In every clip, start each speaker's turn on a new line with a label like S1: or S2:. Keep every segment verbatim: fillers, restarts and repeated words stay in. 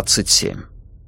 S1: двадцать семь.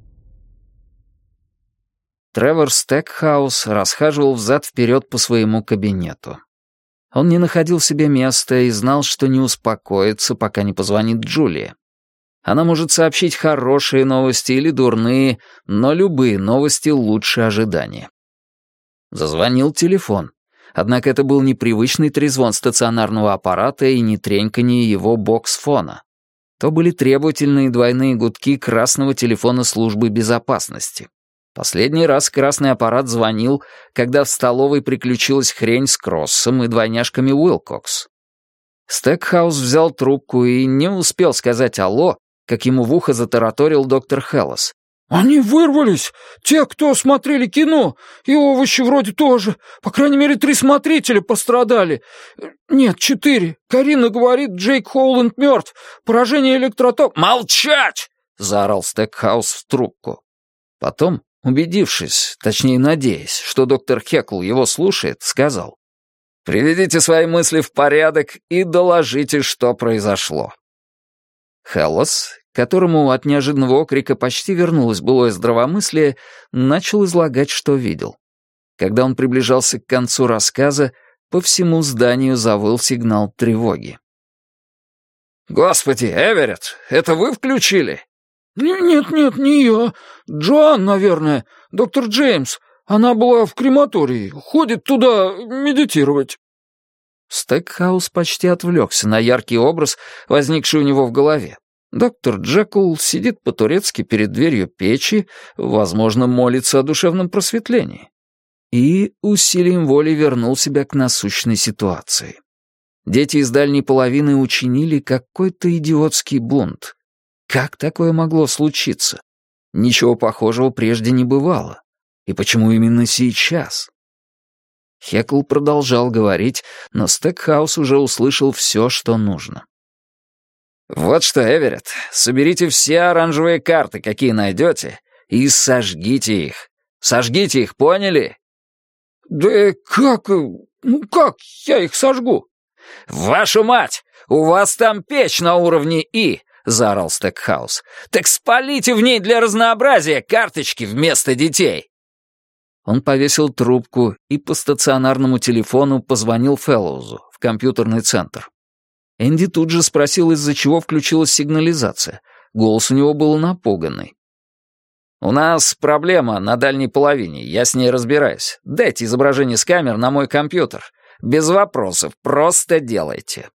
S1: Тревор Стекхаус расхаживал взад-вперед по своему кабинету. Он не находил себе места и знал, что не успокоится, пока не позвонит Джулия. Она может сообщить хорошие новости или дурные, но любые новости лучше ожидания. Зазвонил телефон. Однако это был непривычный трезвон стационарного аппарата и не треньканье его бокс-фона. То были требовательные двойные гудки красного телефона службы безопасности. Последний раз красный аппарат звонил, когда в столовой приключилась хрень с Кроссом и двойняшками Уилкокс. Стекхаус взял трубку и не успел сказать «алло», как ему в ухо затараторил доктор Хеллос.
S2: «Они вырвались! Те, кто смотрели кино, и овощи вроде тоже. По крайней мере, три смотрителя пострадали. Нет, четыре. Карина говорит, Джейк Хоуланд мертв. Поражение электроток...»
S1: «Молчать!» — заорал Стекхаус в трубку. Потом, убедившись, точнее надеясь, что доктор Хекл его слушает, сказал: «Приведите свои мысли в порядок и доложите, что произошло». Хеллос, которому от неожиданного окрика почти вернулось былое здравомыслие, начал излагать, что видел. Когда он приближался к концу рассказа, по всему зданию завыл сигнал тревоги.
S2: «Господи, Эверетт, это вы включили?» «Нет-нет, не я. Джоан, наверное. Доктор Джеймс. Она была в крематории. Ходит туда медитировать».
S1: Стекхаус почти отвлекся на яркий образ, возникший у него в голове. Доктор Джекул сидит по-турецки перед дверью печи, возможно, молится о душевном просветлении. И усилием воли вернул себя к насущной ситуации. Дети из дальней половины учинили какой-то идиотский бунт. Как такое могло случиться? Ничего похожего прежде не бывало. И почему именно сейчас? Хекл продолжал говорить, но Стекхаус уже услышал все, что нужно. «Вот что, Эверетт, соберите все оранжевые карты, какие найдете, и сожгите их. Сожгите их, поняли?»
S2: «Да как... ну как я их сожгу?»
S1: «Вашу мать! У вас там печь на уровне И!» — заорал Стекхаус. «Так спалите в ней для разнообразия карточки вместо детей!» Он повесил трубку и по стационарному телефону позвонил Фэллоузу в компьютерный центр. Энди тут же спросил, из-за чего включилась сигнализация. Голос у него был напуганный. «У нас проблема на дальней половине, я с ней разбираюсь. Дайте изображение с камер на мой компьютер. Без вопросов, просто делайте».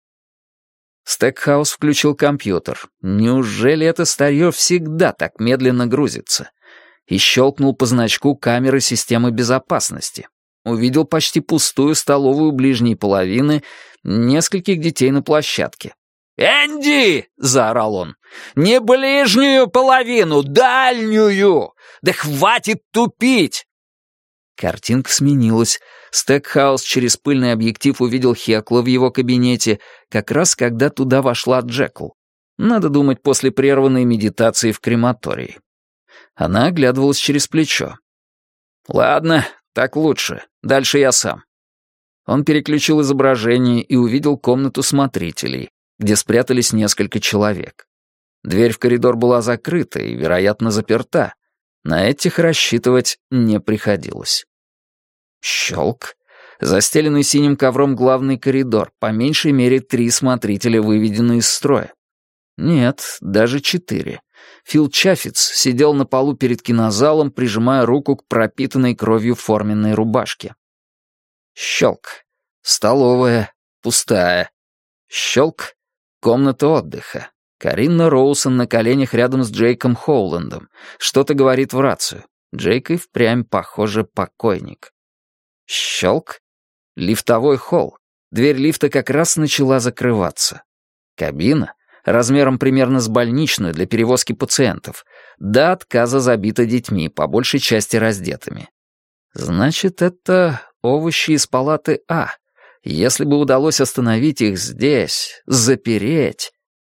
S1: Стекхаус включил компьютер. Неужели это старье всегда так медленно грузится? И щелкнул по значку камеры системы безопасности. Увидел почти пустую столовую ближней половины, нескольких детей на площадке. «Энди!» — заорал он. «Не ближнюю половину, дальнюю! Да хватит тупить!» Картинка сменилась. Стекхаус через пыльный объектив увидел Хекла в его кабинете, как раз когда туда вошла Джекл. Надо думать, после прерванной медитации в крематории. Она оглядывалась через плечо. «Ладно, так лучше. Дальше я сам». Он переключил изображение и увидел комнату смотрителей, где спрятались несколько человек. Дверь в коридор была закрыта и, вероятно, заперта. На этих рассчитывать не приходилось. Щелк. Застеленный синим ковром главный коридор, по меньшей мере три смотрителя выведены из строя. Нет, даже четыре. Фил Чаффиц сидел на полу перед кинозалом, прижимая руку к пропитанной кровью форменной рубашке. Щелк. Столовая. Пустая. Щелк. Комната отдыха. Карина Роусон на коленях рядом с Джейком Хоуландом. Что-то говорит в рацию. Джейк и впрямь, похоже, покойник. Щелк. Лифтовой холл. Дверь лифта как раз начала закрываться. Кабина, размером примерно с больничную для перевозки пациентов, до отказа забита детьми, по большей части раздетыми. Значит, это овощи из палаты А. Если бы удалось остановить их здесь, запереть...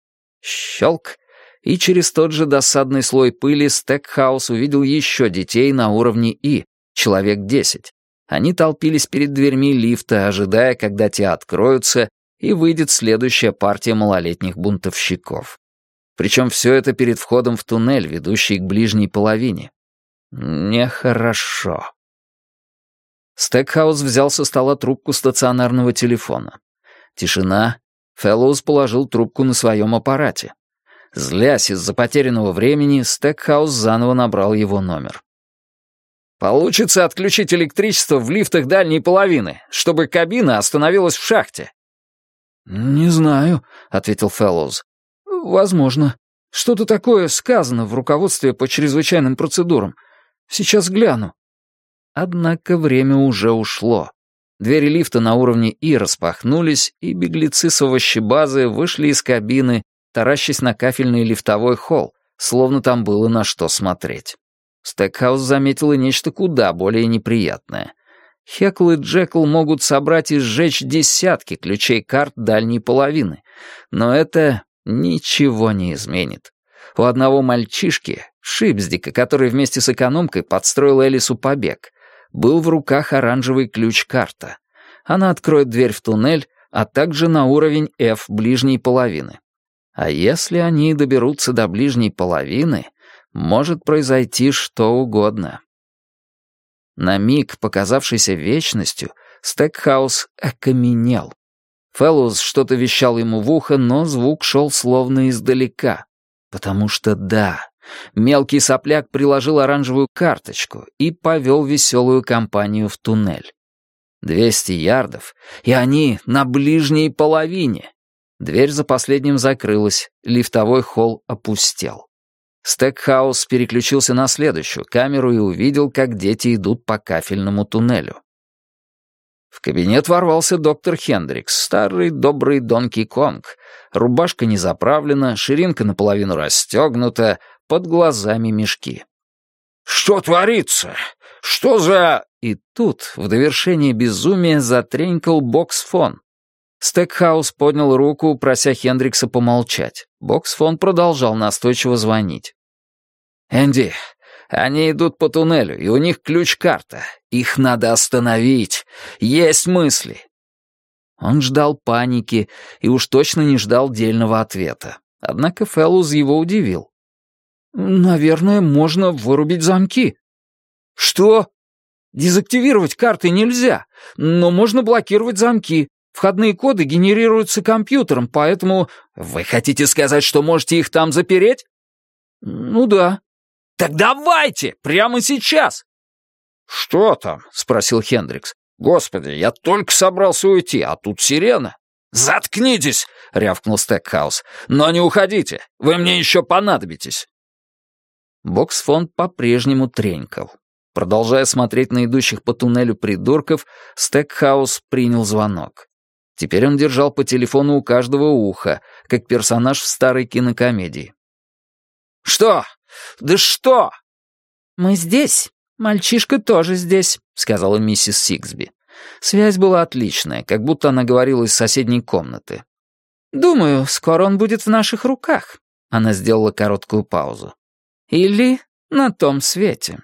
S1: Щелк, и через тот же досадный слой пыли Стекхаус увидел еще детей на уровне И, человек десять. Они толпились перед дверьми лифта, ожидая, когда те откроются, и выйдет следующая партия малолетних бунтовщиков. Причем все это перед входом в туннель, ведущий к ближней половине. Нехорошо. Стекхаус взял со стола трубку стационарного телефона. Тишина. Фэллоуз положил трубку на своем аппарате. Злясь из-за потерянного времени, Стекхаус заново набрал его номер. «Получится отключить электричество в лифтах дальней половины, чтобы кабина остановилась в шахте?»
S2: «Не знаю», — ответил Фэллоуз. «Возможно. Что-то такое сказано в руководстве по чрезвычайным процедурам. Сейчас гляну».
S1: Однако время уже ушло. Двери лифта на уровне И распахнулись, и беглецы с овощебазы вышли из кабины, таращась на кафельный лифтовой холл, словно там было на что смотреть. Стекхаус заметил и нечто куда более неприятное. Хекл и Джекл могут собрать и сжечь десятки ключей карт дальней половины, но это ничего не изменит. У одного мальчишки, Шипсдика, который вместе с экономкой подстроил Элису побег, был в руках оранжевый ключ-карта. Она откроет дверь в туннель, а также на уровень F ближней половины. А если они доберутся до ближней половины, может произойти что угодно. На миг, показавшийся вечностью, Стекхаус окаменел. Фэллоуз что-то вещал ему в ухо, но звук шел словно издалека. Потому что да, мелкий сопляк приложил оранжевую карточку и повел веселую компанию в туннель. Двести ярдов, и они на ближней половине. Дверь за последним закрылась, лифтовой холл опустел. Стекхаус переключился на следующую камеру и увидел, как дети идут по кафельному туннелю. В кабинет ворвался доктор Хендрикс, старый добрый Донки Конг. Рубашка не заправлена, ширинка наполовину расстегнута, под глазами мешки. «Что творится? Что за...» И тут, в довершение безумия, затренькал боксфон. Стекхаус поднял руку, прося Хендрикса помолчать. Боксфон продолжал настойчиво звонить. «Энди, они идут по туннелю, и у них ключ-карта. Их надо остановить. Есть мысли». Он ждал паники и уж точно не ждал дельного ответа. Однако Фэллоуз его удивил. «Наверное, можно вырубить замки». «Что?» «Дезактивировать карты нельзя, но можно блокировать замки. Входные коды генерируются компьютером, поэтому...» «Вы хотите сказать, что можете их там запереть?» «Ну да». «Так давайте! Прямо сейчас!» «Что там?» — спросил Хендрикс. «Господи, я только собрался уйти, а тут сирена». «Заткнитесь!» — рявкнул Стекхаус. «Но не уходите, вы мне еще понадобитесь». Боксфон по-прежнему тренькал. Продолжая смотреть на идущих по туннелю придурков, Стекхаус принял звонок. Теперь он держал по телефону у каждого уха, как персонаж в старой кинокомедии. «Что? Да что?» «Мы здесь. Мальчишка тоже здесь», — сказала миссис Сиксби. Связь была отличная, как будто она говорила из соседней комнаты. «Думаю, скоро он будет в наших руках», — она сделала короткую паузу. «Или на том свете».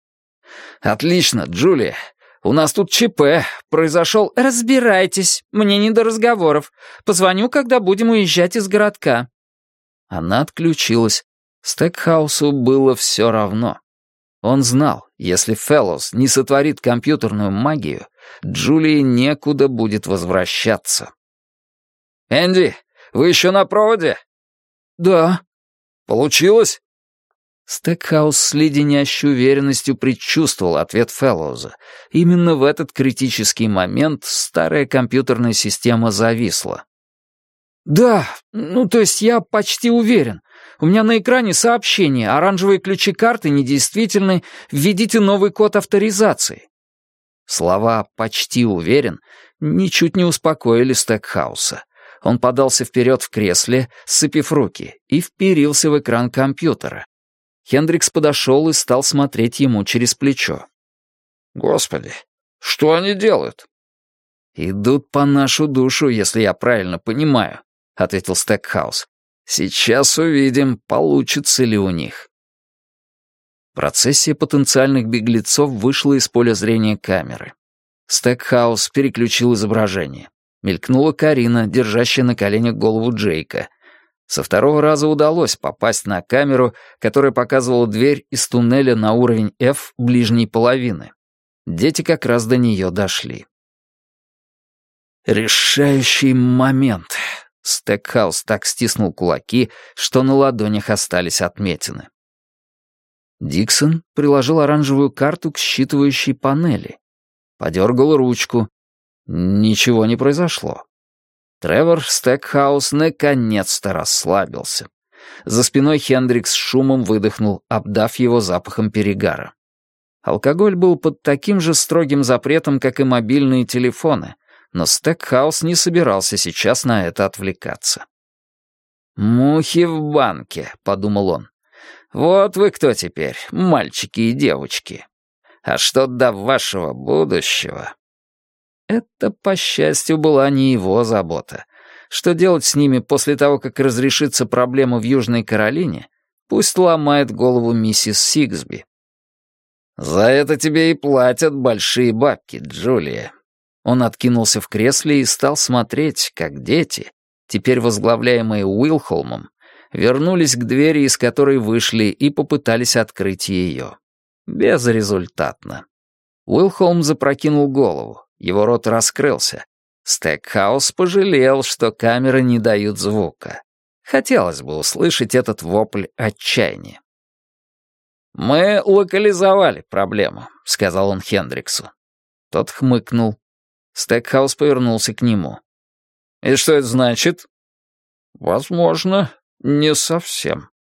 S1: «Отлично, Джулия. У нас тут ЧП. Произошел...» «Разбирайтесь. Мне не до разговоров. Позвоню, когда будем уезжать из городка». Она отключилась. Стекхаусу было все равно. Он знал, если Фэллоуз не сотворит компьютерную магию, Джулии некуда будет возвращаться. «Энди, вы еще на проводе?» «Да». «Получилось?» Стекхаус с леденящей уверенностью предчувствовал ответ Фэллоуза. Именно в этот критический момент старая компьютерная система зависла. «Да, ну то есть я почти уверен. У меня на экране сообщение, оранжевые ключи карты недействительны, введите новый код авторизации». Слова «почти уверен» ничуть не успокоили Стекхауса. Он подался вперед в кресле, сцепив руки, и вперился в экран компьютера. Хендрикс подошел и стал смотреть ему через плечо. «Господи, что они делают?» «Идут по нашу душу, если я правильно понимаю», — ответил Стекхаус. «Сейчас увидим, получится ли у них». Процессия потенциальных беглецов вышла из поля зрения камеры. Стекхаус переключил изображение. Мелькнула Карина, держащая на коленях голову Джейка. Со второго раза удалось попасть на камеру, которая показывала дверь из туннеля на уровень F ближней половины. Дети как раз до нее дошли. Решающий момент. Стекхаус так стиснул кулаки, что на ладонях остались отметины. Диксон приложил оранжевую карту к считывающей панели. Подергал ручку. Ничего не произошло. Тревор Стекхаус наконец-то расслабился. За спиной Хендрикс шумом выдохнул, обдав его запахом перегара. Алкоголь был под таким же строгим запретом, как и мобильные телефоны, но Стекхаус не собирался сейчас на это отвлекаться. «Мухи в банке», — подумал он. «Вот вы кто теперь, мальчики и девочки. А что до вашего будущего?» Это, по счастью, была не его забота. Что делать с ними после того, как разрешится проблема в Южной Каролине, пусть ломает голову миссис Сигсби. «За это тебе и платят большие бабки, Джулия». Он откинулся в кресле и стал смотреть, как дети, теперь возглавляемые Уилхолмом, вернулись к двери, из которой вышли, и попытались открыть ее. Безрезультатно. Уилхолм запрокинул голову. Его рот раскрылся. Стекхаус пожалел, что камеры не дают звука. Хотелось бы услышать этот вопль отчаяния. «Мы локализовали проблему», — сказал он Хендриксу. Тот хмыкнул. Стекхаус повернулся к нему. «И что это значит?» «Возможно, не совсем».